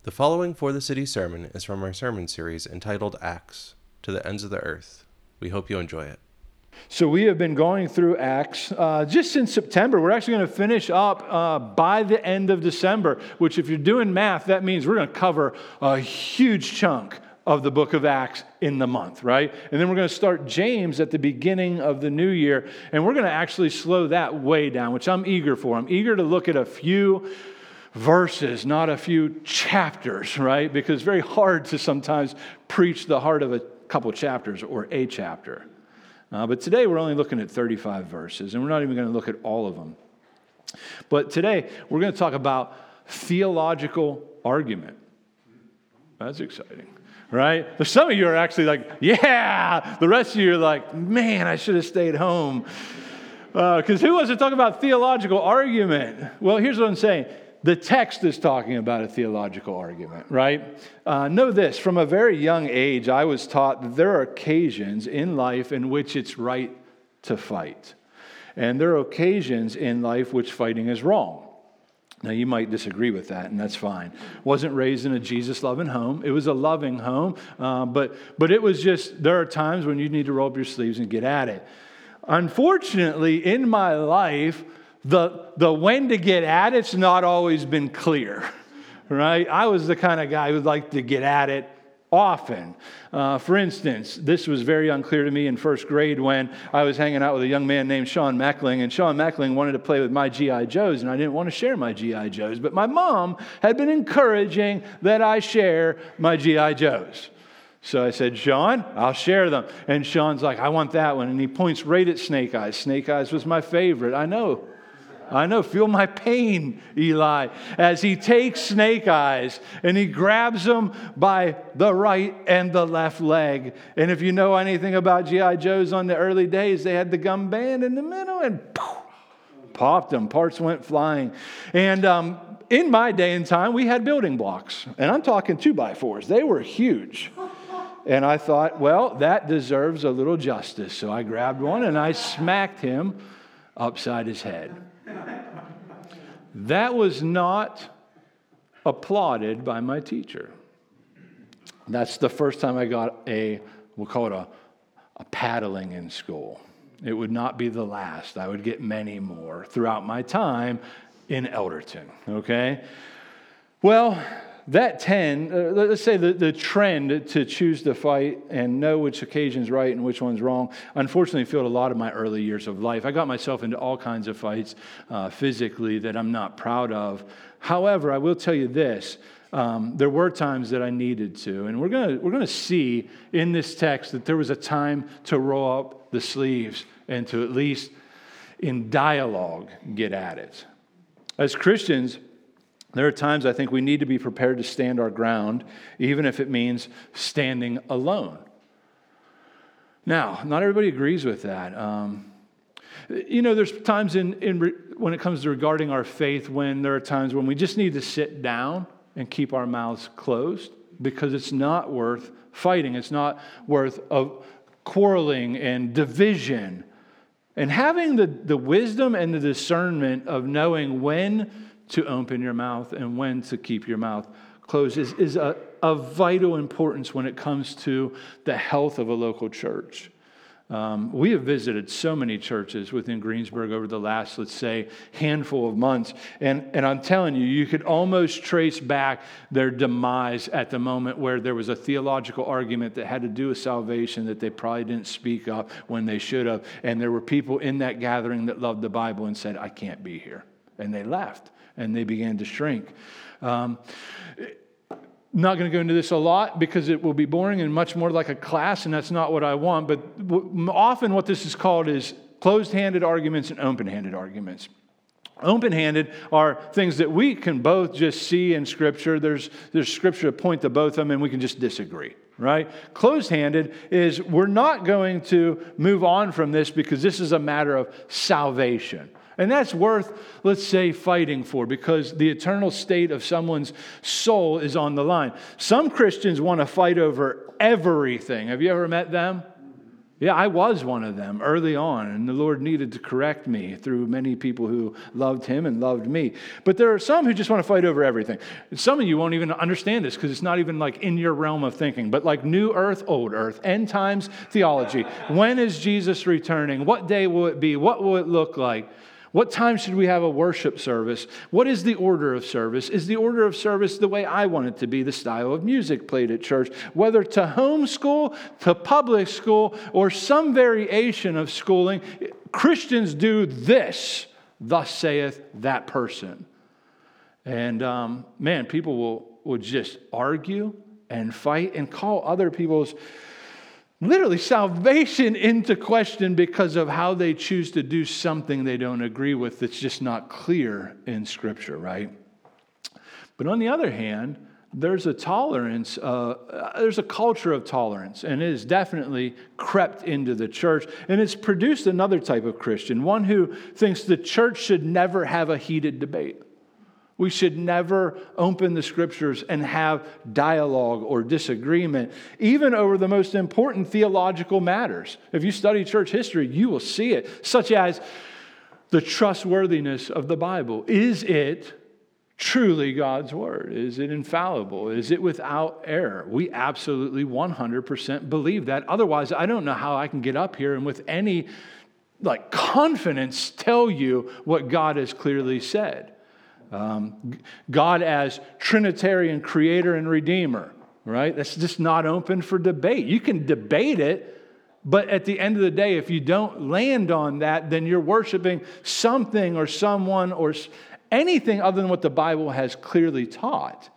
The following For the City sermon is from our sermon series entitled Acts, to the Ends of the Earth. We hope you enjoy it. So we have been going through Acts just since September. We're actually going to finish up by the end of December, which if you're doing math, that means we're going to cover a huge chunk of the book of Acts in the month, right? And then we're going to start James at the beginning of the new year, and we're going to actually slow that way down, which I'm eager for. I'm eager to look at a few verses, not a few chapters, right? Because it's very hard to sometimes preach the heart of a couple chapters or a chapter. But today we're only looking at 35 verses, and we're not even going to look at all of them. But today we're going to talk about theological argument. That's exciting, right? There's some of you are actually like, yeah! The rest of you are like, man, I should have stayed home. Because who wants to talk about theological argument? Well, here's what I'm saying. The text is talking about a theological argument, right? Know this, from a very young age, I was taught that there are occasions in life in which it's right to fight. And there are occasions in life which fighting is wrong. Now, you might disagree with that, and that's fine. Wasn't raised in a Jesus-loving home. It was a loving home, but it was just, there are times when you need to roll up your sleeves and get at it. Unfortunately, in my life, the when to get at it's not always been clear, right? I was the kind of guy who liked to get at it often. For instance, this was very unclear to me in first grade when I was hanging out with a young man named Sean Meckling, and Sean Meckling wanted to play with my G.I. Joes, and I didn't want to share my G.I. Joes, but my mom had been encouraging that I share my G.I. Joes. So I said, Sean, I'll share them. And Sean's like, I want that one. And he points right at Snake Eyes. Snake Eyes was my favorite. I know. Feel my pain, Eli, as he takes Snake Eyes and he grabs him by the right and the left leg. And if you know anything about G.I. Joes on the early days, they had the gum band in the middle and poof, popped them. Parts went flying. And in my day and time, we had building blocks. And I'm talking 2x4s. They were huge. And I thought, well, that deserves a little justice. So I grabbed one and I smacked him upside his head. That was not applauded by my teacher. That's the first time I got we'll call it a paddling in school. It would not be the last. I would get many more throughout my time in Elderton, okay? Well, let's say the trend to choose to fight and know which occasion's right and which one's wrong, unfortunately fueled a lot of my early years of life. I got myself into all kinds of fights physically that I'm not proud of. However, I will tell you this, there were times that I needed to, and we're going to see in this text that there was a time to roll up the sleeves and to at least in dialogue get at it. As Christians, there are times I think we need to be prepared to stand our ground, even if it means standing alone. Now, not everybody agrees with that. There's times when it comes to regarding our faith when there are times when we just need to sit down and keep our mouths closed because it's not worth fighting. It's not worth quarreling and division. And having the wisdom and the discernment of knowing when to open your mouth and when to keep your mouth closed is of vital importance when it comes to the health of a local church. We have visited so many churches within Greensburg over the last, let's say, handful of months. And I'm telling you, you could almost trace back their demise at the moment where there was a theological argument that had to do with salvation that they probably didn't speak up when they should have. And there were people in that gathering that loved the Bible and said, I can't be here. And they left. And they began to shrink. Not going to go into this a lot because it will be boring and much more like a class, and that's not what I want. But often what this is called is closed-handed arguments and open-handed arguments. Open-handed are things that we can both just see in Scripture. There's Scripture to point to both of them, and we can just disagree. Right? Closed-handed is we're not going to move on from this because this is a matter of salvation. And that's worth, let's say, fighting for because the eternal state of someone's soul is on the line. Some Christians want to fight over everything. Have you ever met them? Yeah, I was one of them early on, and the Lord needed to correct me through many people who loved him and loved me. But there are some who just want to fight over everything. Some of you won't even understand this because it's not even like in your realm of thinking, but like new earth, old earth, end times theology. When is Jesus returning? What day will it be? What will it look like? What time should we have a worship service? What is the order of service? Is the order of service the way I want it to be, the style of music played at church? Whether to homeschool, to public school, or some variation of schooling, Christians do this, thus saith that person. And man, people will just argue and fight and call other people's literally salvation into question because of how they choose to do something they don't agree with that's just not clear in Scripture, right? But on the other hand, there's a tolerance, there's a culture of tolerance, and it has definitely crept into the church, and it's produced another type of Christian, one who thinks the church should never have a heated debate. We should never open the Scriptures and have dialogue or disagreement, even over the most important theological matters. If you study church history, you will see it, such as the trustworthiness of the Bible. Is it truly God's Word? Is it infallible? Is it without error? We absolutely 100% believe that. Otherwise, I don't know how I can get up here and with any confidence tell you what God has clearly said. God as Trinitarian creator and redeemer, right? That's just not open for debate. You can debate it, but at the end of the day, if you don't land on that, then you're worshiping something or someone or anything other than what the Bible has clearly taught.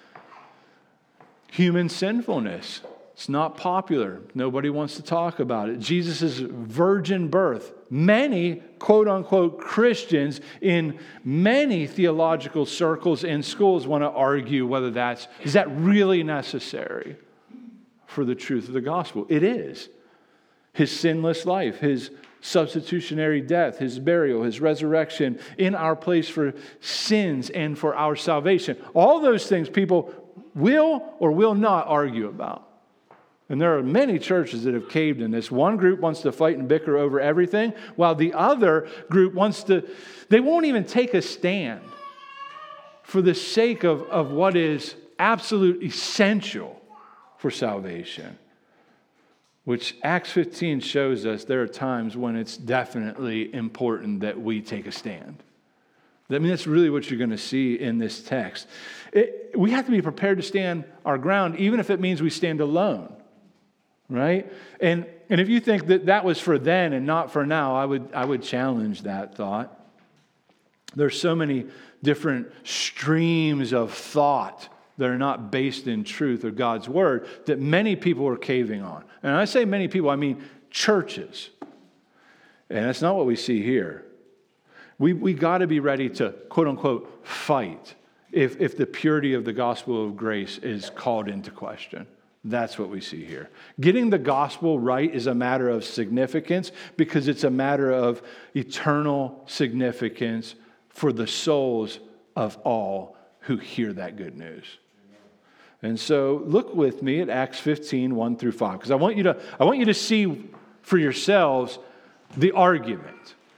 Human sinfulness. It's not popular. Nobody wants to talk about it. Jesus' virgin birth. Many, quote unquote, Christians in many theological circles and schools want to argue whether is that really necessary for the truth of the gospel? It is. His sinless life, his substitutionary death, his burial, his resurrection in our place for sins and for our salvation. All those things people will or will not argue about. And there are many churches that have caved in this. One group wants to fight and bicker over everything, while the other group they won't even take a stand for the sake of what is absolute essential for salvation. Which Acts 15 shows us there are times when it's definitely important that we take a stand. I mean, that's really what you're going to see in this text. We have to be prepared to stand our ground, even if it means we stand alone. Right? And if you think that was for then and not for now, I would challenge that thought. There's so many different streams of thought that are not based in truth or God's Word that many people are caving on. And I say many people, I mean churches. And that's not what we see here. We got to be ready to, quote unquote, fight if the purity of the gospel of grace is called into question. That's what we see here. Getting the gospel right is a matter of significance because it's a matter of eternal significance for the souls of all who hear that good news. And so look with me at Acts 15, 1 through 5, because I want you to see for yourselves the argument.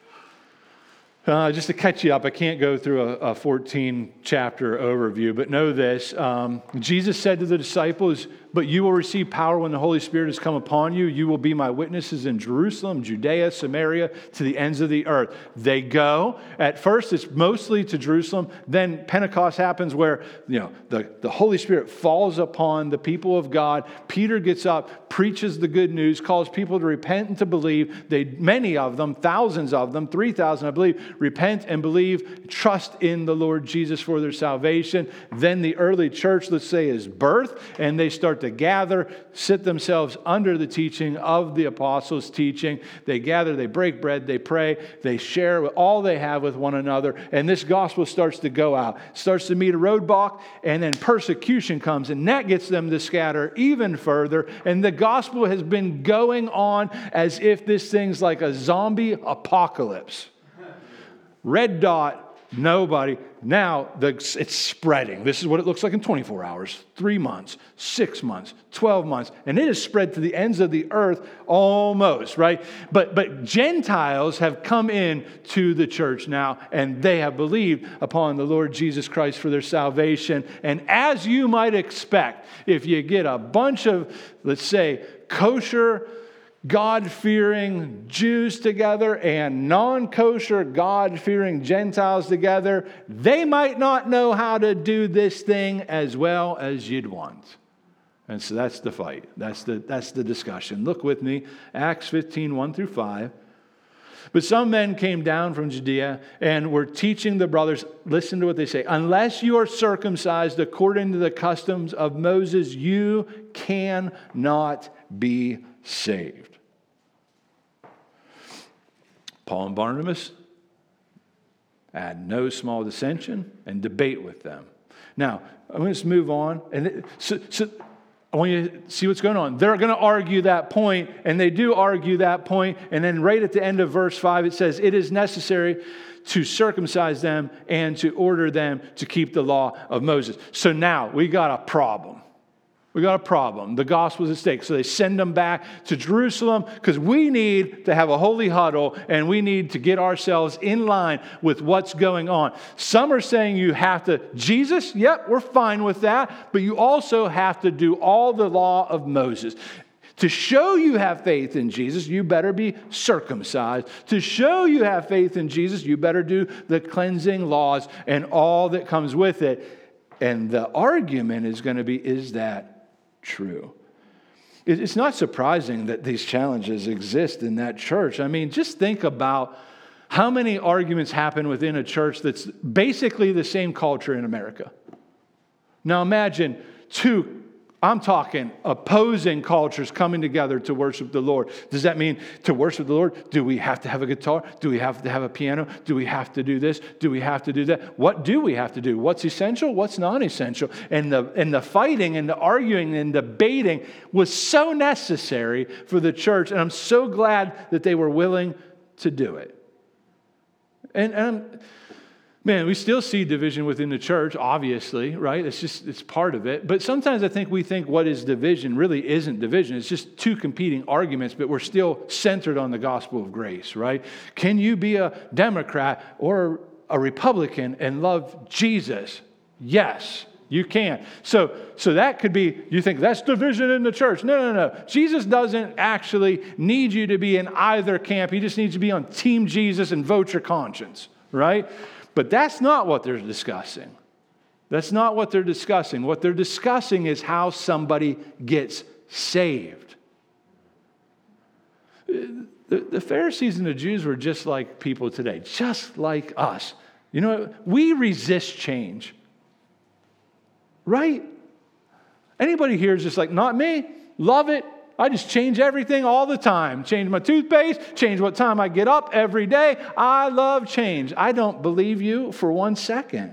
Just to catch you up, I can't go through a 14-chapter overview, but know this. Jesus said to the disciples, "But you will receive power when the Holy Spirit has come upon you. You will be my witnesses in Jerusalem, Judea, Samaria, to the ends of the earth." They go. At first, it's mostly to Jerusalem. Then Pentecost happens where the Holy Spirit falls upon the people of God. Peter gets up, preaches the good news, calls people to repent and to believe. Many of them, thousands of them, 3,000 I believe, repent and believe, trust in the Lord Jesus for their salvation. Then the early church, let's say, is birthed, and they start to gather, sit themselves under the teaching of the apostles' teaching. They gather, they break bread, they pray, they share all they have with one another, and this gospel starts to go out, starts to meet a roadblock, and then persecution comes, and that gets them to scatter even further, and the gospel has been going on as if this thing's like a zombie apocalypse. Red dot, nobody. Now it's spreading. This is what it looks like in 24 hours, 3 months, 6 months, 12 months. And it has spread to the ends of the earth almost, right? But Gentiles have come in to the church now, and they have believed upon the Lord Jesus Christ for their salvation. And as you might expect, if you get a bunch of, let's say, kosher, God-fearing Jews together and non-kosher, God-fearing Gentiles together, they might not know how to do this thing as well as you'd want. And so that's the fight. That's the discussion. Look with me, Acts 15, 1 through 5. But some men came down from Judea and were teaching the brothers, listen to what they say, unless you are circumcised according to the customs of Moses, you cannot be saved. Paul and Barnabas had no small dissension and debate with them. Now, I'm going to just move on. And so I want you to see what's going on. They're going to argue that point, and they do argue that point. And then right at the end of verse 5, it says, it is necessary to circumcise them and to order them to keep the law of Moses. So now we got a problem. We got a problem. The gospel is at stake. So they send them back to Jerusalem because we need to have a holy huddle and we need to get ourselves in line with what's going on. Some are saying you have to, Jesus, yep, we're fine with that, but you also have to do all the law of Moses. To show you have faith in Jesus, you better be circumcised. To show you have faith in Jesus, you better do the cleansing laws and all that comes with it. And the argument is going to be, is that true? It's not surprising that these challenges exist in that church. I mean, just think about how many arguments happen within a church that's basically the same culture in America. Now imagine I'm talking opposing cultures coming together to worship the Lord. Does that mean to worship the Lord, do we have to have a guitar? Do we have to have a piano? Do we have to do this? Do we have to do that? What do we have to do? What's essential? What's non-essential? And the fighting and the arguing and debating was so necessary for the church. And I'm so glad that they were willing to do it. Man, we still see division within the church, obviously, right? It's part of it. But sometimes I think we think what is division really isn't division. It's just two competing arguments, but we're still centered on the gospel of grace, right? Can you be a Democrat or a Republican and love Jesus? Yes, you can. So that could be, you think that's division in the church. No. Jesus doesn't actually need you to be in either camp. He just needs you to be on Team Jesus and vote your conscience, right? But that's not what they're discussing. That's not what they're discussing. What they're discussing is how somebody gets saved. The Pharisees and the Jews were just like people today, just like us. You know, we resist change. Right? Anybody here is just like, not me, love it. I just change everything all the time. Change my toothpaste, change what time I get up every day. I love change. I don't believe you for 1 second.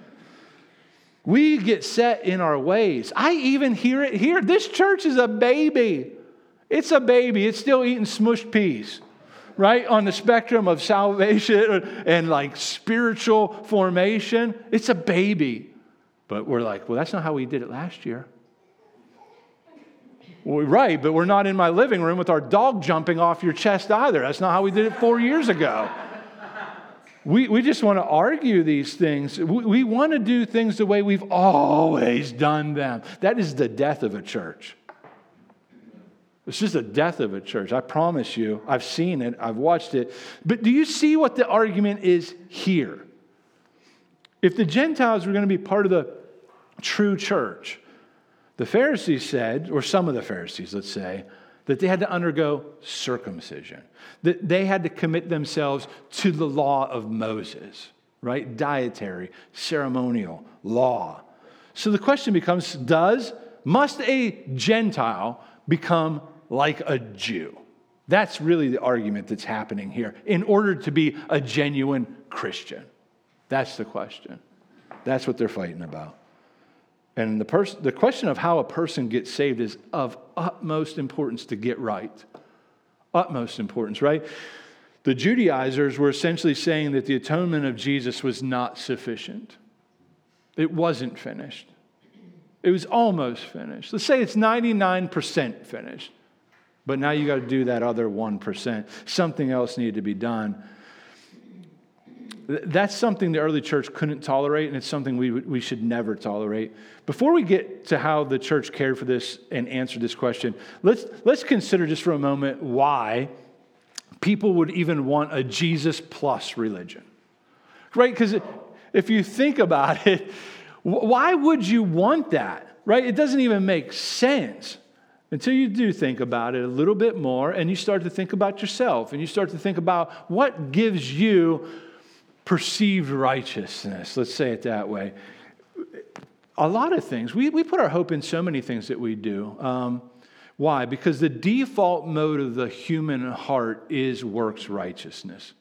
We get set in our ways. I even hear it here. This church is a baby. It's a baby. It's still eating smushed peas, right? On the spectrum of salvation and like spiritual formation. It's a baby. But we're like, well, that's not how we did it last year. Well, right, but we're not in my living room with our dog jumping off your chest either. That's not how we did it 4 years ago. We just want to argue these things. We want to do things the way we've always done them. That is the death of a church. It's just the death of a church. I promise you. I've seen it. I've watched it. But do you see what the argument is here? If the Gentiles were going to be part of the true church, the Pharisees said, or some of the Pharisees, let's say, that they had to undergo circumcision, that they had to commit themselves to the law of Moses, right? Dietary, ceremonial law. So the question becomes, must a Gentile become like a Jew? That's really the argument that's happening here in order to be a genuine Christian. That's the question. That's what they're fighting about. And the question of how a person gets saved is of utmost importance to get right. Utmost importance, right? The Judaizers were essentially saying that the atonement of Jesus was not sufficient. It wasn't finished. It was almost finished. Let's say it's 99% finished. But now you got to do that other 1%. Something else needed to be done. That's something the early church couldn't tolerate, and it's something we should never tolerate. Before we get to how the church cared for this and answered this question, let's consider just for a moment why people would even want a Jesus plus religion. Right? Because if you think about it, why would you want that? Right? It doesn't even make sense until you do think about it a little bit more, and you start to think about yourself, and you start to think about what gives you perceived righteousness. Let's say it that way. A lot of things. We put our hope in so many things that we do. Why? Because the default mode of the human heart is works righteousness.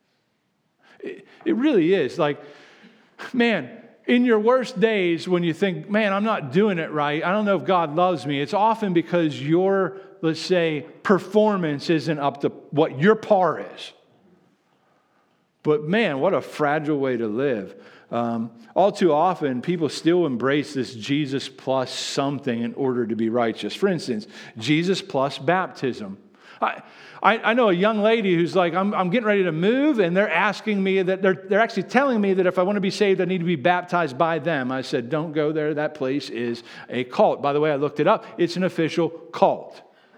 It really is. Like, man, in your worst days when you think, man, I'm not doing it right, I don't know if God loves me, it's often because your, let's say, performance isn't up to what your par is. But man, what a fragile way to live. All too often, people still embrace this Jesus plus something in order to be righteous. For instance, Jesus plus baptism. I know a young lady who's like, I'm getting ready to move, and they're asking me that they're actually telling me that if I want to be saved, I need to be baptized by them. I said, don't go there. That place is a cult. By the way, I looked it up. It's an official cult.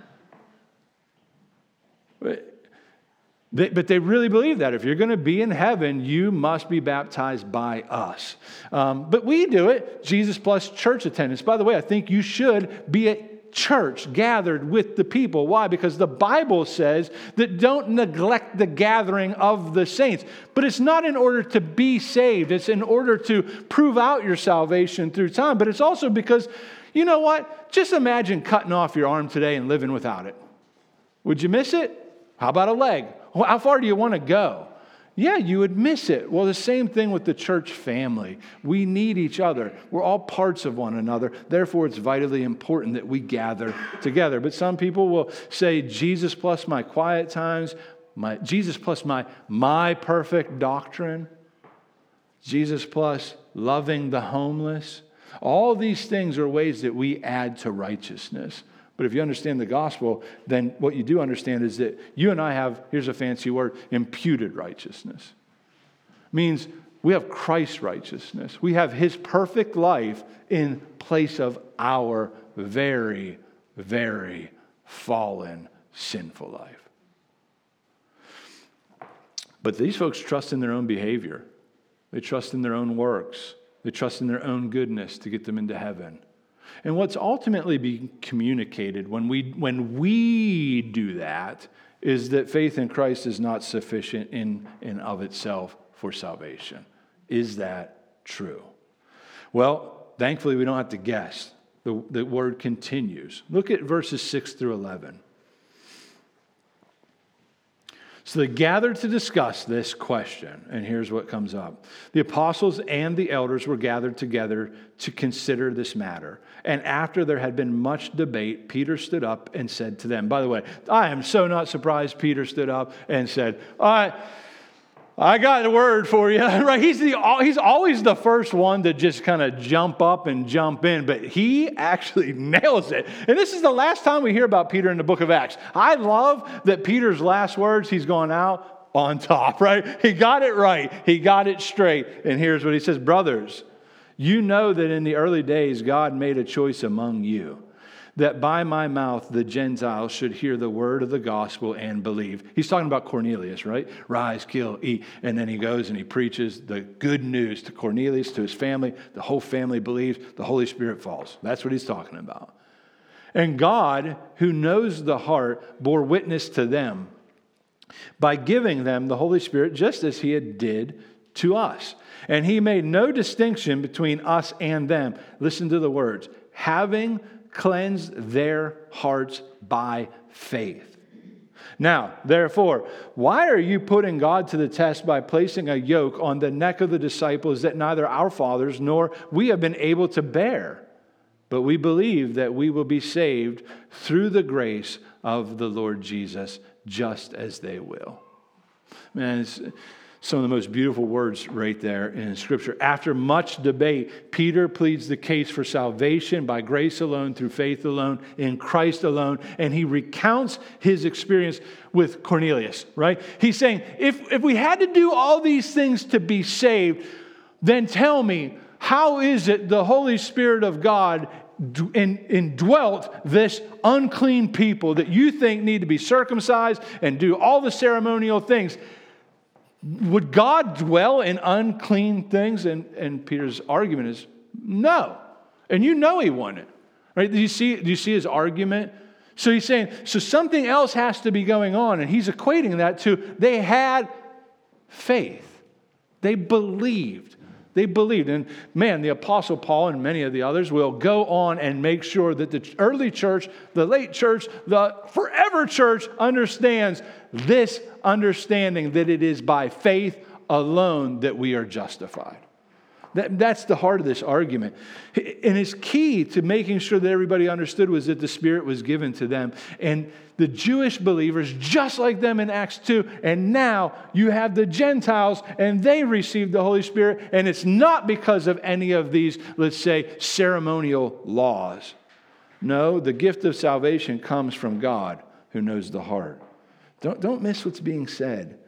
But they really believe that if you're going to be in heaven, you must be baptized by us. But we do it, Jesus plus church attendance. By the way, I think you should be at church gathered with the people. Why? Because the Bible says that don't neglect the gathering of the saints. But it's not in order to be saved. It's in order to prove out your salvation through time. But it's also because, you know what? Just imagine cutting off your arm today and living without it. Would you miss it? How about a leg? How far do you want to go? Yeah, you would miss it. Well, the same thing with the church family. We need each other. We're all parts of one another. Therefore, it's vitally important that we gather together. But some people will say, Jesus plus my quiet times, Jesus plus my perfect doctrine, Jesus plus loving the homeless. All these things are ways that we add to righteousness. But if you understand the gospel, then what you do understand is that you and I have, here's a fancy word, imputed righteousness. Means we have Christ's righteousness. We have his perfect life in place of our very, very fallen, sinful life. But these folks trust in their own behavior. They trust in their own works. They trust in their own goodness to get them into heaven. And what's ultimately being communicated when we do that is that faith in Christ is not sufficient in and of itself for salvation. Is that true? Well, thankfully we don't have to guess. The word continues. Look at verses 6 through 11. So they gathered to discuss this question, and here's what comes up. The apostles and the elders were gathered together to consider this matter. And after there had been much debate, Peter stood up and said to them, by the way, I am so not surprised Peter stood up and said, I got a word for you, right? He's always the first one to just kind of jump up and jump in, but he actually nails it. And this is the last time we hear about Peter in the book of Acts. I love that Peter's last words, he's going out on top, right? He got it right. He got it straight. And here's what he says, brothers, you know that in the early days God made a choice among you, that by my mouth the Gentiles should hear the word of the gospel and believe. He's talking about Cornelius, right? Rise, kill, eat. And then he goes and he preaches the good news to Cornelius, to his family. The whole family believes. The Holy Spirit falls. That's what he's talking about. And God, who knows the heart, bore witness to them by giving them the Holy Spirit just as he did to us. And he made no distinction between us and them. Listen to the words. Having cleansed their hearts by faith. Now, therefore, why are you putting God to the test by placing a yoke on the neck of the disciples that neither our fathers nor we have been able to bear? But we believe that we will be saved through the grace of the Lord Jesus, just as they will. Man, it's some of the most beautiful words right there in Scripture. After much debate, Peter pleads the case for salvation by grace alone, through faith alone, in Christ alone, and he recounts his experience with Cornelius, right? He's saying, if we had to do all these things to be saved, then tell me, how is it the Holy Spirit of God indwelt this unclean people that you think need to be circumcised and do all the ceremonial things? Would God dwell in unclean things? And Peter's argument is no. And you know he wouldn't. Right? Do you see his argument? So he's saying, so something else has to be going on. And he's equating that to they had faith. They believed. They believed. And man, the Apostle Paul and many of the others will go on and make sure that the early church, the late church, the forever church understands this understanding that it is by faith alone that we are justified. That's the heart of this argument. And it's key to making sure that everybody understood was that the Spirit was given to them. And the Jewish believers, just like them in Acts 2, and now you have the Gentiles, and they received the Holy Spirit, and it's not because of any of these, let's say, ceremonial laws. No, the gift of salvation comes from God who knows the heart. Don't miss what's being said.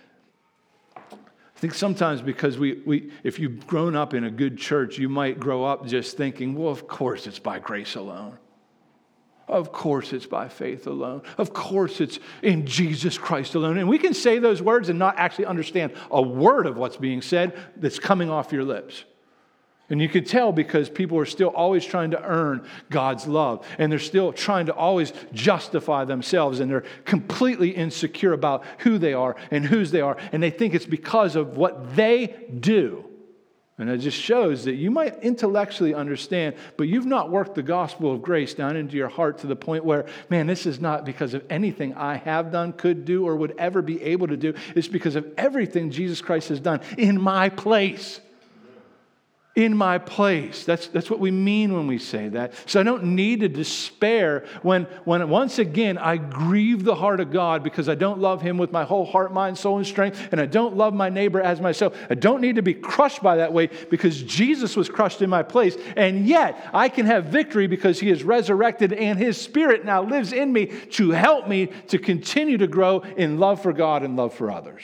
I think sometimes because we if you've grown up in a good church, you might grow up just thinking, well, of course it's by grace alone. Of course it's by faith alone. Of course it's in Jesus Christ alone. And we can say those words and not actually understand a word of what's being said that's coming off your lips. And you can tell because people are still always trying to earn God's love. And they're still trying to always justify themselves. And they're completely insecure about who they are and whose they are. And they think it's because of what they do. And it just shows that you might intellectually understand, but you've not worked the gospel of grace down into your heart to the point where, man, this is not because of anything I have done, could do, or would ever be able to do. It's because of everything Jesus Christ has done in my place. In my place. That's what we mean when we say that. So I don't need to despair when once again I grieve the heart of God because I don't love Him with my whole heart, mind, soul, and strength, and I don't love my neighbor as myself. I don't need to be crushed by that way because Jesus was crushed in my place, and yet I can have victory because He is resurrected and His Spirit now lives in me to help me to continue to grow in love for God and love for others.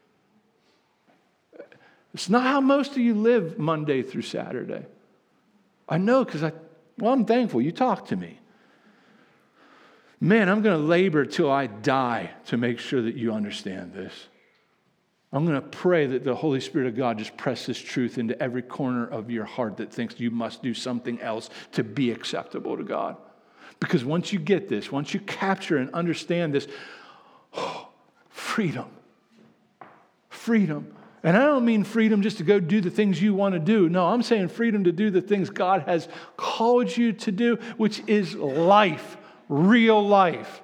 It's not how most of you live Monday through Saturday. I know because I'm thankful you talk to me. Man, I'm going to labor till I die to make sure that you understand this. I'm going to pray that the Holy Spirit of God just press this truth into every corner of your heart that thinks you must do something else to be acceptable to God. Because once you get this, once you capture and understand this, freedom. Freedom. And I don't mean freedom just to go do the things you want to do. No, I'm saying freedom to do the things God has called you to do, which is life, real life.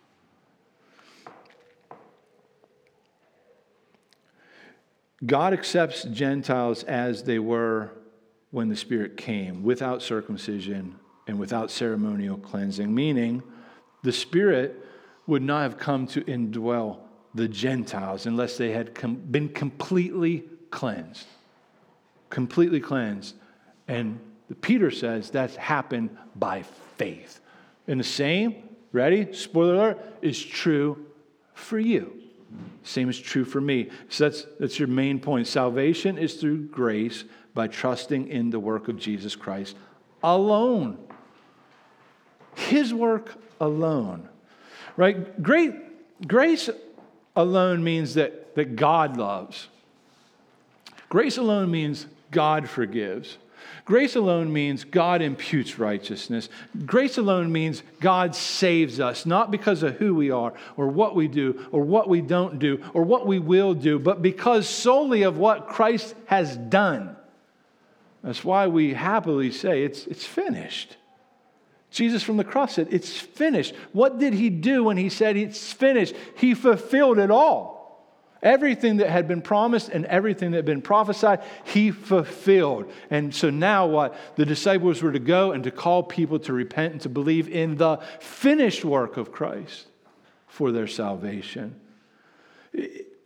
God accepts Gentiles as they were when the Spirit came, without circumcision and without ceremonial cleansing, meaning the Spirit would not have come to indwell the Gentiles unless they had been completely cleansed. Completely cleansed. And Peter says that's happened by faith. And the same, ready, spoiler alert, is true for you. Same is true for me. So that's your main point. Salvation is through grace by trusting in the work of Jesus Christ alone. His work alone. Right? Grace alone means that God loves. Grace alone means God forgives. Grace alone means God imputes righteousness. Grace alone means God saves us, not because of who we are or what we do or what we don't do or what we will do, but because solely of what Christ has done. That's why we happily say it's finished. Jesus from the cross said, it's finished. What did He do when He said it's finished? He fulfilled it all. Everything that had been promised and everything that had been prophesied, He fulfilled. And so now what? The disciples were to go and to call people to repent and to believe in the finished work of Christ for their salvation.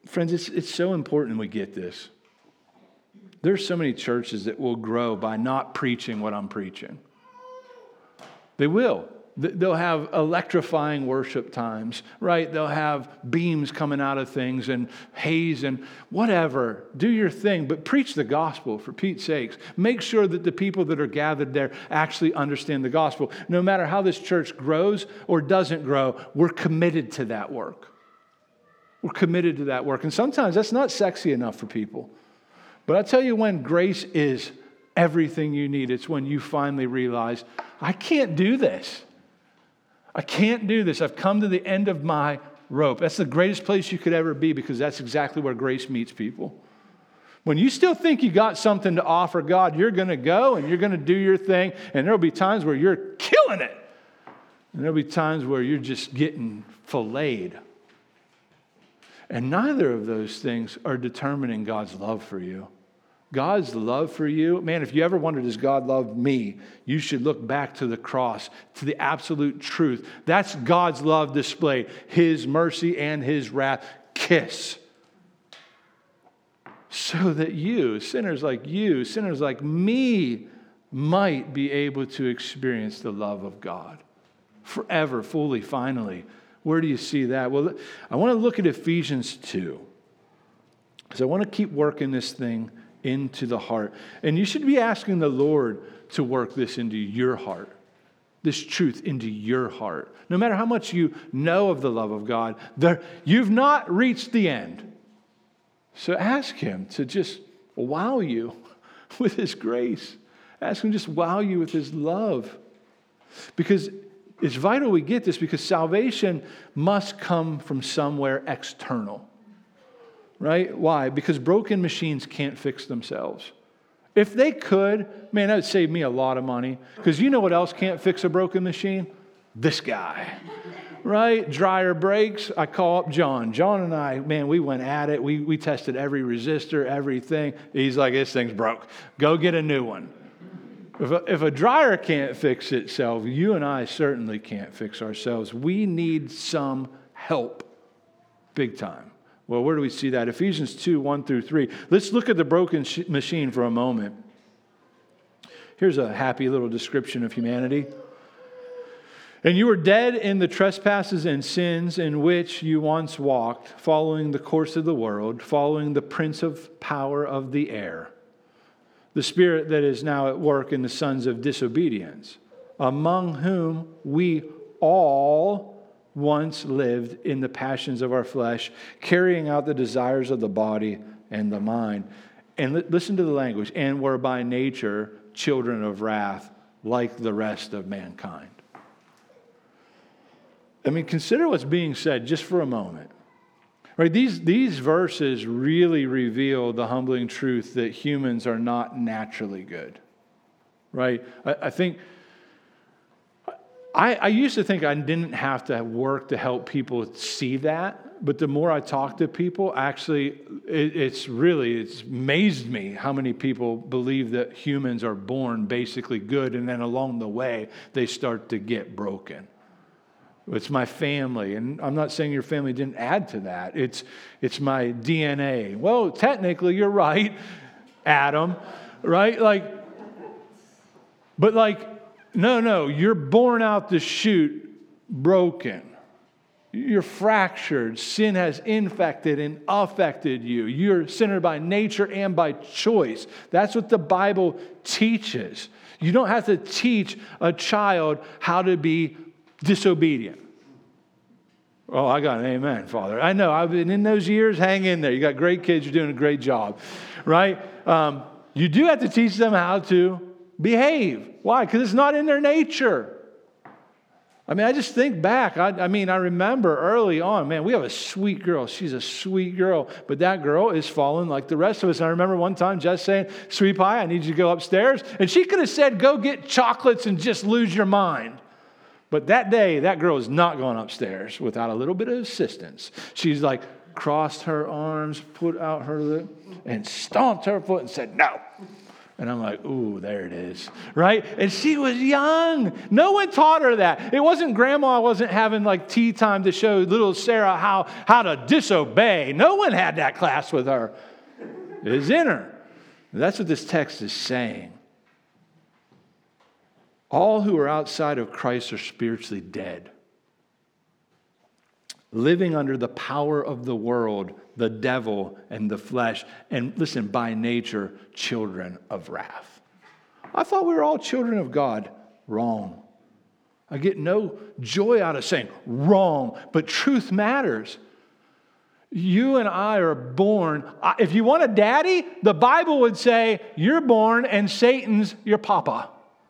Friends, it's so important we get this. There's so many churches that will grow by not preaching what I'm preaching. They will. They'll have electrifying worship times, right? They'll have beams coming out of things and haze and whatever. Do your thing, but preach the gospel for Pete's sakes. Make sure that the people that are gathered there actually understand the gospel. No matter how this church grows or doesn't grow, we're committed to that work. We're committed to that work. And sometimes that's not sexy enough for people. But I tell you, when grace is everything you need, it's when you finally realize, I can't do this. I can't do this. I've come to the end of my rope. That's the greatest place you could ever be, because that's exactly where grace meets people. When you still think you got something to offer God, you're going to go and you're going to do your thing, and there'll be times where you're killing it. And there'll be times where you're just getting filleted. And neither of those things are determining God's love for you. God's love for you, man, if you ever wondered, does God love me? You should look back to the cross, to the absolute truth. That's God's love displayed, His mercy and His wrath kiss. So that you, sinners like me, might be able to experience the love of God forever, fully, finally. Where do you see that? Well, I want to look at Ephesians 2, because I want to keep working this thing into the heart. And you should be asking the Lord to work this into your heart, this truth into your heart. No matter how much you know of the love of God, you've not reached the end. So ask Him to just wow you with His grace. Ask Him to just wow you with His love. Because it's vital we get this, because salvation must come from somewhere external. Right? Why? Because broken machines can't fix themselves. If they could, man, that would save me a lot of money. Because you know what else can't fix a broken machine? This guy. Right? Dryer breaks. I call up John. John and I, man, we went at it. We tested every resistor, everything. He's like, this thing's broke. Go get a new one. If a dryer can't fix itself, you and I certainly can't fix ourselves. We need some help. Big time. Well, where do we see that? Ephesians 2, 1 through 3. Let's look at the broken machine for a moment. Here's a happy little description of humanity. And you were dead in the trespasses and sins in which you once walked, following the course of the world, following the prince of power of the air, the spirit that is now at work in the sons of disobedience, among whom we all once lived in the passions of our flesh, carrying out the desires of the body and the mind. And listen to the language, and were by nature children of wrath, like the rest of mankind. I mean, consider what's being said just for a moment. Right? These verses really reveal the humbling truth that humans are not naturally good. Right? I used to think I didn't have to work to help people see that, but the more I talk to people, actually, it's amazed me how many people believe that humans are born basically good, and then along the way, they start to get broken. It's my family, and I'm not saying your family didn't add to that. It's my DNA. Well, technically, you're right, Adam, right? No, you're born out the chute broken. You're fractured. Sin has infected and affected you. You're a sinner by nature and by choice. That's what the Bible teaches. You don't have to teach a child how to be disobedient. Oh, I got an amen, Father. I know. I've been in those years. Hang in there. You got great kids. You're doing a great job, right? You do have to teach them how to behave. Why? Because it's not in their nature. I mean, I just think back. I remember early on, man, we have a sweet girl. She's a sweet girl. But that girl is fallen like the rest of us. And I remember one time Jess saying, "Sweet pie, I need you to go upstairs." And she could have said, "Go get chocolates and just lose your mind." But that day, that girl is not going upstairs without a little bit of assistance. She's like crossed her arms, put out her lip, and stomped her foot and said, "No." And I'm like, ooh, there it is, right? And she was young. No one taught her that. It wasn't grandma wasn't having like tea time to show little Sarah how to disobey. No one had that class with her. It was in her. That's what this text is saying. All who are outside of Christ are spiritually dead, living under the power of the world, the devil, and the flesh, and listen, by nature, children of wrath. I thought we were all children of God. Wrong. I get no joy out of saying wrong, but truth matters. You and I are born. If you want a daddy, the Bible would say you're born and Satan's your papa.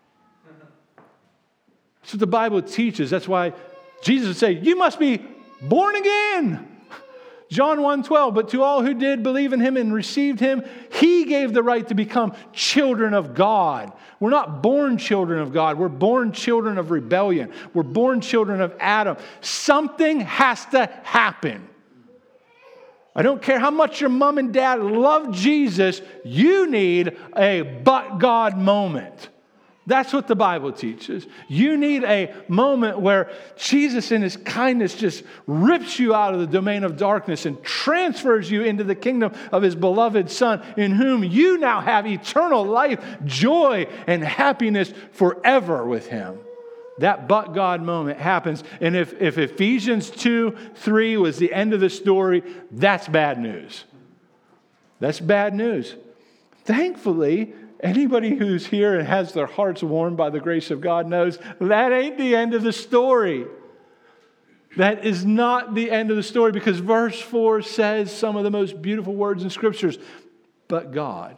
That's what the Bible teaches. That's why Jesus would say, you must be born again. John 1:12, but to all who did believe in him and received him, he gave the right to become children of God. We're not born children of God. We're born children of rebellion. We're born children of Adam. Something has to happen. I don't care how much your mom and dad love Jesus, you need a but God moment. That's what the Bible teaches. You need a moment where Jesus in his kindness just rips you out of the domain of darkness and transfers you into the kingdom of his beloved Son, in whom you now have eternal life, joy, and happiness forever with him. That but God moment happens. And if Ephesians 2:3 was the end of the story, that's bad news. That's bad news. Thankfully, anybody who's here and has their hearts warmed by the grace of God knows that ain't the end of the story. That is not the end of the story, because verse 4 says some of the most beautiful words in Scriptures. But God,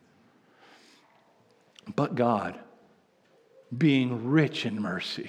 being rich in mercy,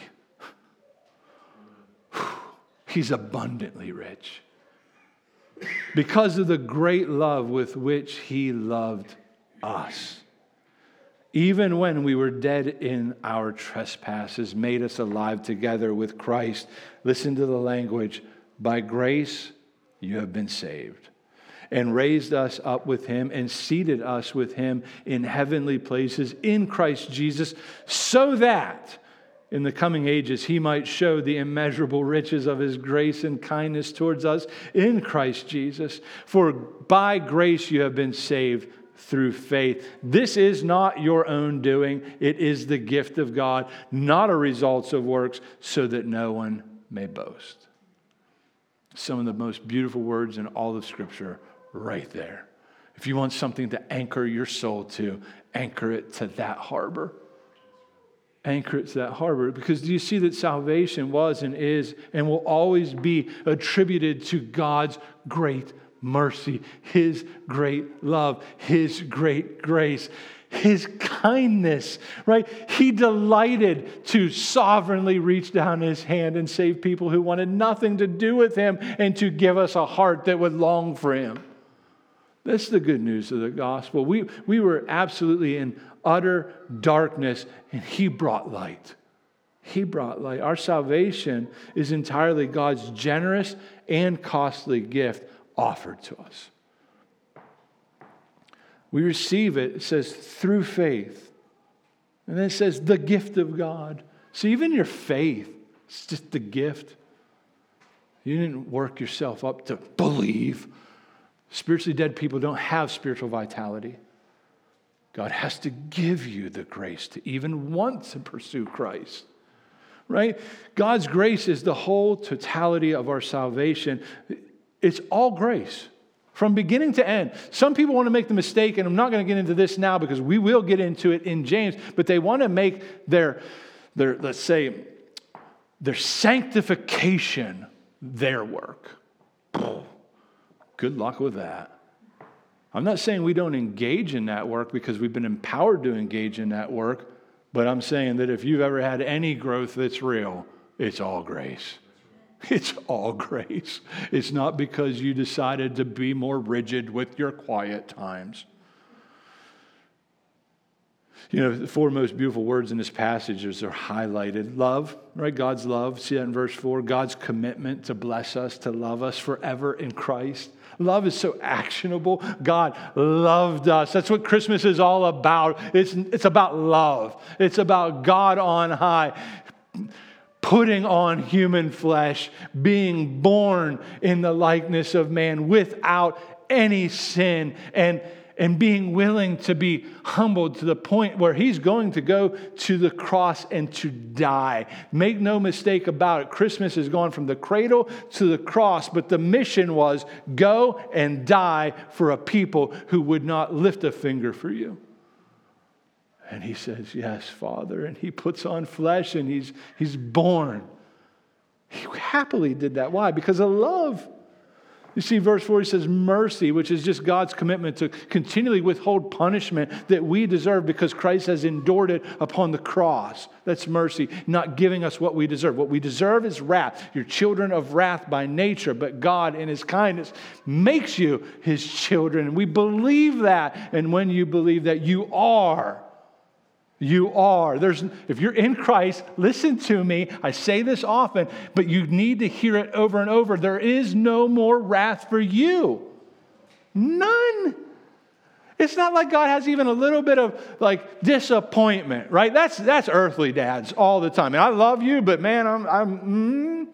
he's abundantly rich, because of the great love with which he loved us. Even when we were dead in our trespasses, made us alive together with Christ. Listen to the language. By grace you have been saved, and raised us up with him, and seated us with him in heavenly places in Christ Jesus, so that in the coming ages he might show the immeasurable riches of his grace and kindness towards us in Christ Jesus. For by grace you have been saved through faith. This is not your own doing. It is the gift of God, not a result of works, so that no one may boast. Some of the most beautiful words in all of Scripture right there. If you want something to anchor your soul to, anchor it to that harbor. Anchor it to that harbor. Because do you see that salvation was and is and will always be attributed to God's great mercy, his great love, his great grace, his kindness, right? He delighted to sovereignly reach down his hand and save people who wanted nothing to do with him, and to give us a heart that would long for him. That's the good news of the gospel. We were absolutely in utter darkness, and he brought light. He brought light. Our salvation is entirely God's generous and costly gift offered to us. We receive it, it says, through faith. And then it says, the gift of God. So even your faith, it's just the gift. You didn't work yourself up to believe. Spiritually dead people don't have spiritual vitality. God has to give you the grace to even want to pursue Christ. Right? God's grace is the whole totality of our salvation. It's all grace, from beginning to end. Some people want to make the mistake, and I'm not going to get into this now because we will get into it in James, but they want to make their let's say, their sanctification their work. Good luck with that. I'm not saying we don't engage in that work because we've been empowered to engage in that work, but I'm saying that if you've ever had any growth that's real, it's all grace. It's all grace. It's not because you decided to be more rigid with your quiet times. You know, the four most beautiful words in this passage are highlighted. Love, right? God's love. See that in verse 4. God's commitment to bless us, to love us forever in Christ. Love is so actionable. God loved us. That's what Christmas is all about. It's about love. It's about God on high, putting on human flesh, being born in the likeness of man without any sin, and being willing to be humbled to the point where he's going to go to the cross and to die. Make no mistake about it. Christmas has gone from the cradle to the cross, but the mission was go and die for a people who would not lift a finger for you. And he says, yes, Father. And he puts on flesh and he's born. He happily did that. Why? Because of love. You see, verse 4, he says mercy, which is just God's commitment to continually withhold punishment that we deserve because Christ has endured it upon the cross. That's mercy, not giving us what we deserve. What we deserve is wrath. You're children of wrath by nature, but God in his kindness makes you his children. And we believe that. And when you believe that, you are. You are. If you're in Christ, listen to me. I say this often, but you need to hear it over and over. There is no more wrath for you. None. It's not like God has even a little bit of like disappointment, right? That's earthly dads all the time. And I love you, but man,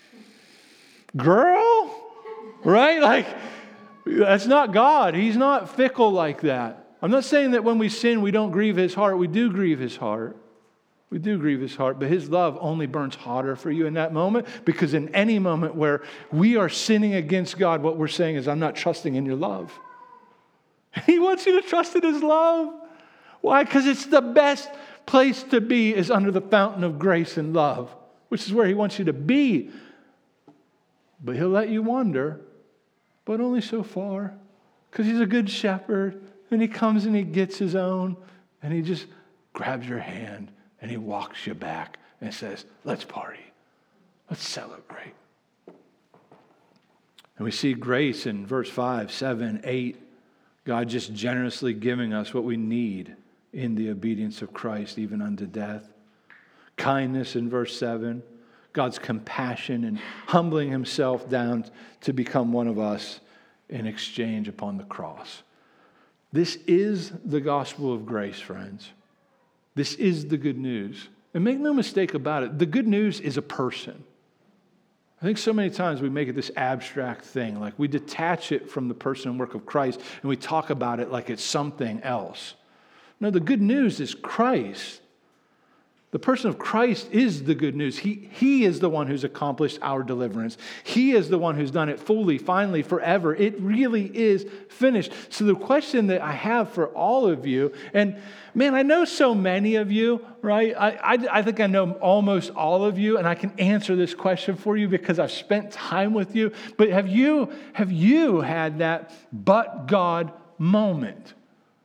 girl, right? Like that's not God. He's not fickle like that. I'm not saying that when we sin, we don't grieve his heart. We do grieve his heart. We do grieve his heart, but his love only burns hotter for you in that moment, because in any moment where we are sinning against God, what we're saying is, I'm not trusting in your love. He wants you to trust in his love. Why? Because it's the best place to be is under the fountain of grace and love, which is where he wants you to be. But he'll let you wander, but only so far, because he's a good shepherd. And he comes and he gets his own, and he just grabs your hand and he walks you back and says, let's party. Let's celebrate. And we see grace in verse 5, 7, 8. God just generously giving us what we need in the obedience of Christ, even unto death. Kindness in verse 7. God's compassion and humbling himself down to become one of us in exchange upon the cross. This is the gospel of grace, friends. This is the good news. And make no mistake about it, the good news is a person. I think so many times we make it this abstract thing, like we detach it from the person and work of Christ, and we talk about it like it's something else. No, the good news is Christ. The person of Christ is the good news. He is the one who's accomplished our deliverance. He is the one who's done it fully, finally, forever. It really is finished. So the question that I have for all of you, and man, I know so many of you, right? I think I know almost all of you, and I can answer this question for you because I've spent time with you. But have you had that but God moment?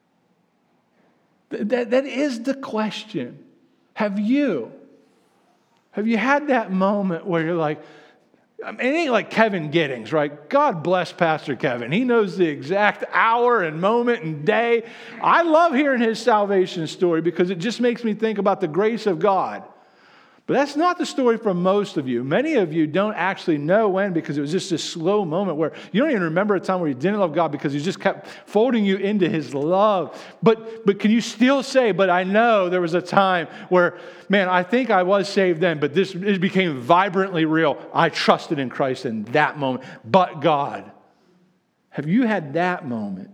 That is the question. Have you had that moment where you're like, I mean, it ain't like Kevin Giddings, right? God bless Pastor Kevin. He knows the exact hour and moment and day. I love hearing his salvation story because it just makes me think about the grace of God. But that's not the story for most of you. Many of you don't actually know when, because it was just a slow moment where you don't even remember a time where you didn't love God because he just kept folding you into his love. But can you still say, but I know there was a time where, man, I think I was saved then, but it became vibrantly real. I trusted in Christ in that moment. But God, have you had that moment?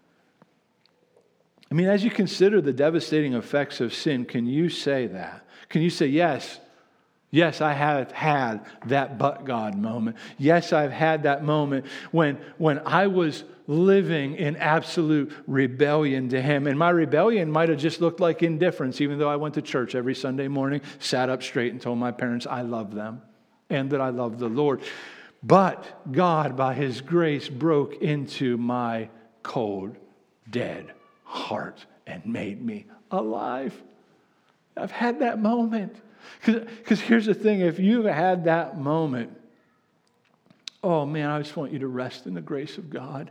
I mean, as you consider the devastating effects of sin, can you say that? Can you say, yes, I have had that but God moment. Yes, I've had that moment when I was living in absolute rebellion to him. And my rebellion might have just looked like indifference, even though I went to church every Sunday morning, sat up straight and told my parents I love them and that I love the Lord. But God, by his grace, broke into my cold, dead heart and made me alive. I've had that moment. Because here's the thing, if you've had that moment, oh man, I just want you to rest in the grace of God.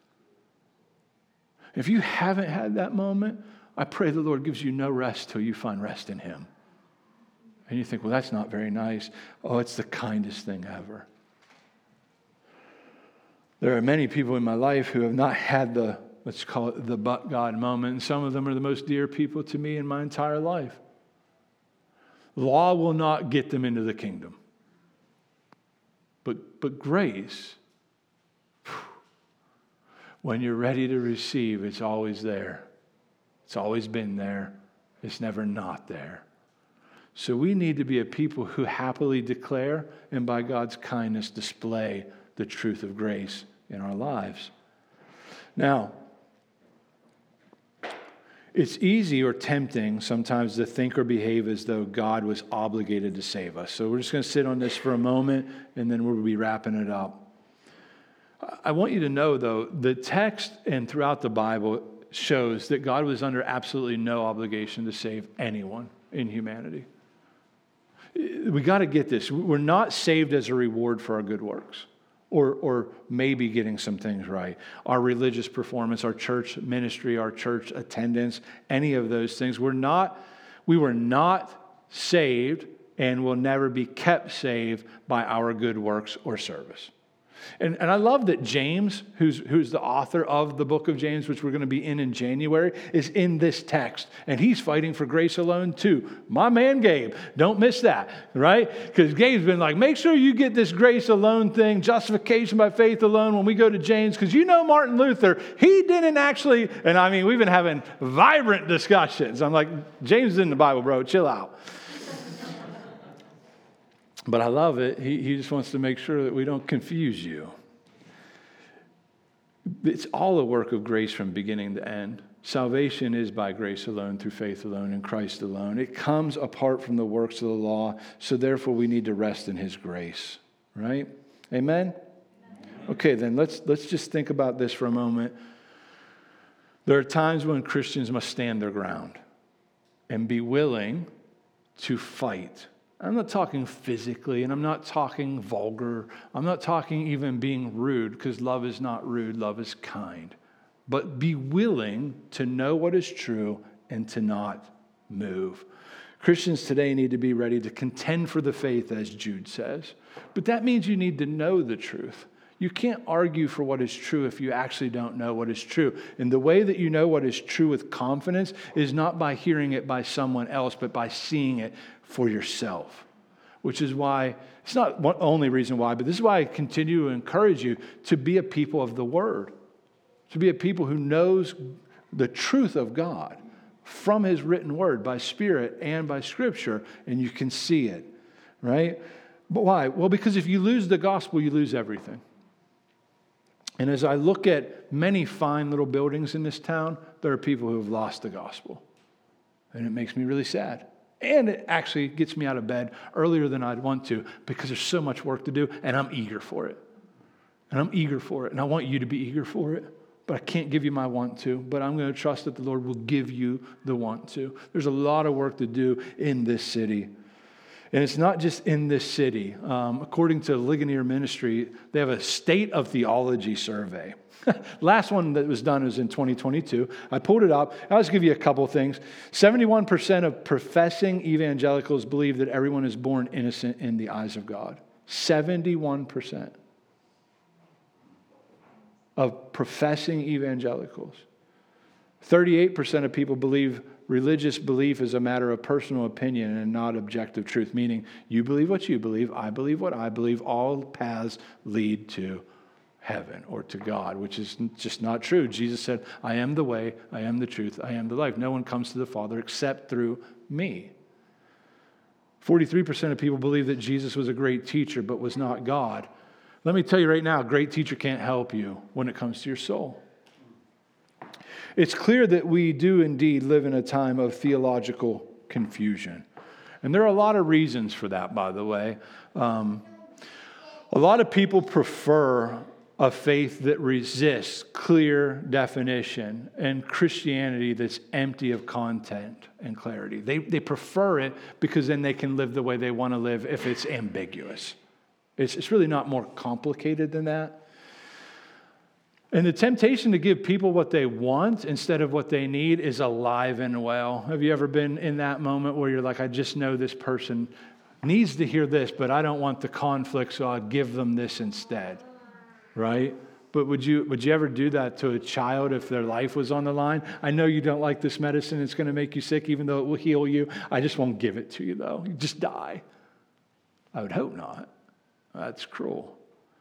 If you haven't had that moment, I pray the Lord gives you no rest till you find rest in him. And you think, well, that's not very nice. Oh, it's the kindest thing ever. There are many people in my life who have not had the, let's call it the but God moment, and some of them are the most dear people to me in my entire life. Law will not get them into the kingdom. But grace, when you're ready to receive, it's always there. It's always been there. It's never not there. So we need to be a people who happily declare and by God's kindness display the truth of grace in our lives. Now, it's easy or tempting sometimes to think or behave as though God was obligated to save us. So we're just going to sit on this for a moment, and then we'll be wrapping it up. I want you to know, though, the text and throughout the Bible shows that God was under absolutely no obligation to save anyone in humanity. We got to get this. We're not saved as a reward for our good works. Or maybe getting some things right. Our religious performance, our church ministry, our church attendance, any of those things. We were not saved and will never be kept saved by our good works or service. And I love that James, who's the author of the book of James, which we're going to be in January, is in this text. And he's fighting for grace alone too. My man Gabe, don't miss that, right? Because Gabe's been like, make sure you get this grace alone thing, justification by faith alone when we go to James. Because you know Martin Luther, he didn't actually, and I mean, we've been having vibrant discussions. I'm like, James is in the Bible, bro, chill out. But I love it. He just wants to make sure that we don't confuse you. It's all a work of grace from beginning to end. Salvation is by grace alone, through faith alone, in Christ alone. It comes apart from the works of the law, so therefore we need to rest in His grace. Right? Amen? Okay, then let's just think about this for a moment. There are times when Christians must stand their ground and be willing to fight. I'm not talking physically, and I'm not talking vulgar. I'm not talking even being rude, because love is not rude, love is kind. But be willing to know what is true and to not move. Christians today need to be ready to contend for the faith, as Jude says. But that means you need to know the truth. You can't argue for what is true if you actually don't know what is true. And the way that you know what is true with confidence is not by hearing it by someone else, but by seeing it for yourself. Which is why, it's not the only reason why, but this is why I continue to encourage you to be a people of the Word. To be a people who knows the truth of God from His written Word, by Spirit and by Scripture, and you can see it, right? But why? Well, because if you lose the gospel, you lose everything. And as I look at many fine little buildings in this town, there are people who have lost the gospel. And it makes me really sad. And it actually gets me out of bed earlier than I'd want to, because there's so much work to do, and I'm eager for it. And I want you to be eager for it. But I can't give you my want to, but I'm going to trust that the Lord will give you the want to. There's a lot of work to do in this city. And it's not just in this city. According to Ligonier Ministry, they have a state of theology survey. Last one that was done was in 2022. I pulled it up. I'll just give you a couple of things. 71% of professing evangelicals believe that everyone is born innocent in the eyes of God. 71% of professing evangelicals. 38% of people believe religious belief is a matter of personal opinion and not objective truth, meaning you believe what you believe, I believe what I believe, all paths lead to heaven or to God, which is just not true. Jesus said, I am the way, I am the truth, I am the life. No one comes to the Father except through me. 43% of people believe that Jesus was a great teacher but was not God. Let me tell you right now, a great teacher can't help you when it comes to your soul. It's clear that we do indeed live in a time of theological confusion. And there are a lot of reasons for that, by the way. A lot of people prefer a faith that resists clear definition and Christianity that's empty of content and clarity. They prefer it because then they can live the way they want to live if it's ambiguous. It's really not more complicated than that. And the temptation to give people what they want instead of what they need is alive and well. Have you ever been in that moment where you're like, I just know this person needs to hear this, but I don't want the conflict, so I'll give them this instead, right? But would you ever do that to a child if their life was on the line? I know you don't like this medicine. It's going to make you sick, even though it will heal you. I just won't give it to you, though. You just die. I would hope not. That's cruel.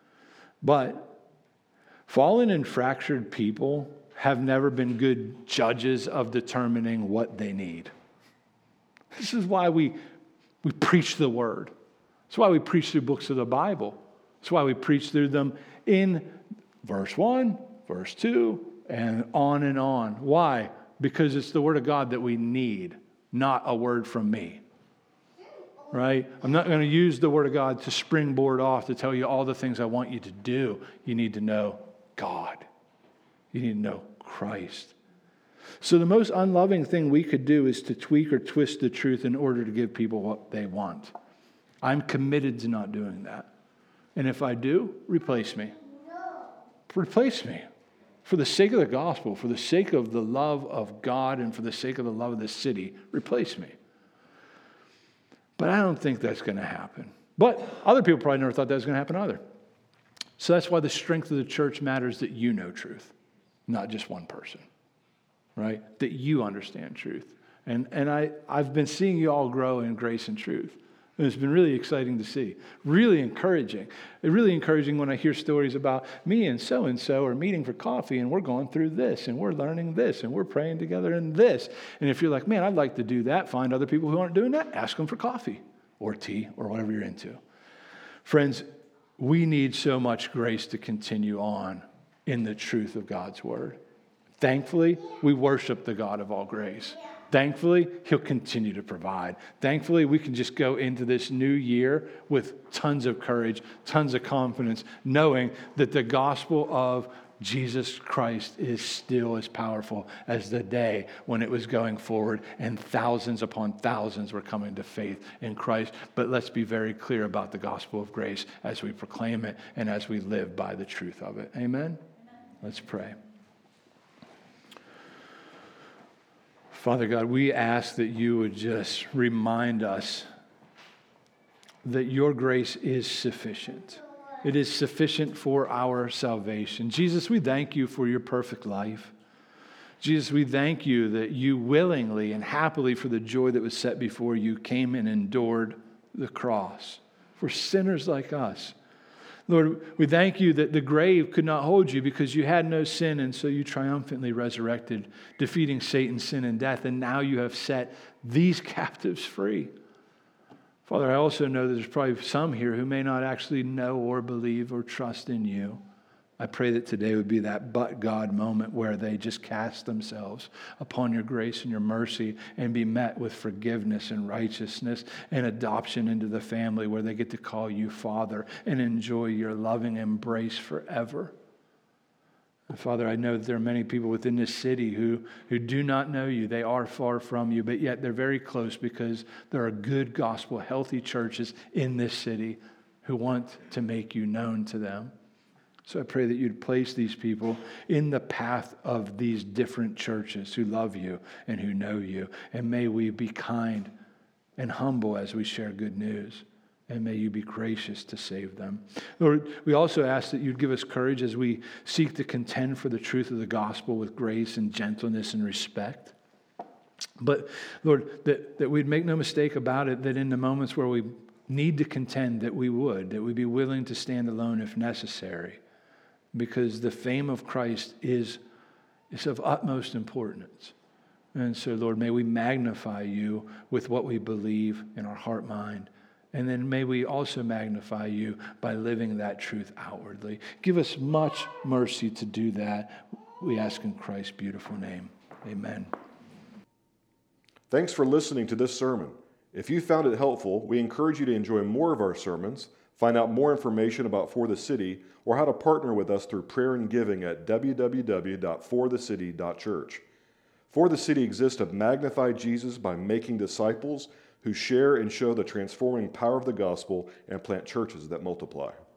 But fallen and fractured people have never been good judges of determining what they need. This is why we preach the word. That's why we preach through books of the Bible. That's why we preach through them in verse 1, verse 2, and on and on. Why? Because it's the word of God that we need, not a word from me. Right? I'm not going to use the word of God to springboard off to tell you all the things I want you to do. You need to know God. You need to know Christ. So the most unloving thing we could do is to tweak or twist the truth in order to give people what they want. I'm committed to not doing that. And if I do, replace me. Replace me. For the sake of the gospel, for the sake of the love of God, and for the sake of the love of the city, replace me. But I don't think that's going to happen. But other people probably never thought that was going to happen either. So that's why the strength of the church matters, that you know truth, not just one person, right? That you understand truth. And I've been seeing you all grow in grace and truth. And it's been really exciting to see. Really encouraging. Really encouraging when I hear stories about me and so are meeting for coffee and we're going through this and we're learning this and we're praying together in this. And if you're like, man, I'd like to do that, find other people who aren't doing that, ask them for coffee or tea or whatever you're into. Friends, we need so much grace to continue on in the truth of God's word. Thankfully, we worship the God of all grace. Thankfully, he'll continue to provide. Thankfully, we can just go into this new year with tons of courage, tons of confidence, knowing that the gospel of Jesus Christ is still as powerful as the day when it was going forward and thousands upon thousands were coming to faith in Christ. But let's be very clear about the gospel of grace as we proclaim it and as we live by the truth of it. Amen? Let's pray. Father God, we ask that you would just remind us that your grace is sufficient. It is sufficient for our salvation. Jesus, we thank you for your perfect life. Jesus, we thank you that you willingly and happily, for the joy that was set before you, came and endured the cross for sinners like us. Lord, we thank you that the grave could not hold you because you had no sin, and so you triumphantly resurrected, defeating Satan, sin, and death, and now you have set these captives free. Father, I also know that there's probably some here who may not actually know or believe or trust in you. I pray that today would be that but God moment where they just cast themselves upon your grace and your mercy and be met with forgiveness and righteousness and adoption into the family where they get to call you Father and enjoy your loving embrace forever. And Father, I know that there are many people within this city who do not know you. They are far from you, but yet they're very close because there are good gospel, healthy churches in this city who want to make you known to them. So I pray that you'd place these people in the path of these different churches who love you and who know you. And may we be kind and humble as we share good news. And may you be gracious to save them. Lord, we also ask that you'd give us courage as we seek to contend for the truth of the gospel with grace and gentleness and respect. But Lord, that we'd make no mistake about it, that in the moments where we need to contend, that we'd be willing to stand alone if necessary. Because the fame of Christ is of utmost importance. And so, Lord, may we magnify you with what we believe in our heart, mind. And then may we also magnify you by living that truth outwardly. Give us much mercy to do that. We ask in Christ's beautiful name. Amen. Thanks for listening to this sermon. If you found it helpful, we encourage you to enjoy more of our sermons, find out more information about For the City, or how to partner with us through prayer and giving at www.forthecity.church. For the City exists to magnify Jesus by making disciples who share and show the transforming power of the gospel and plant churches that multiply.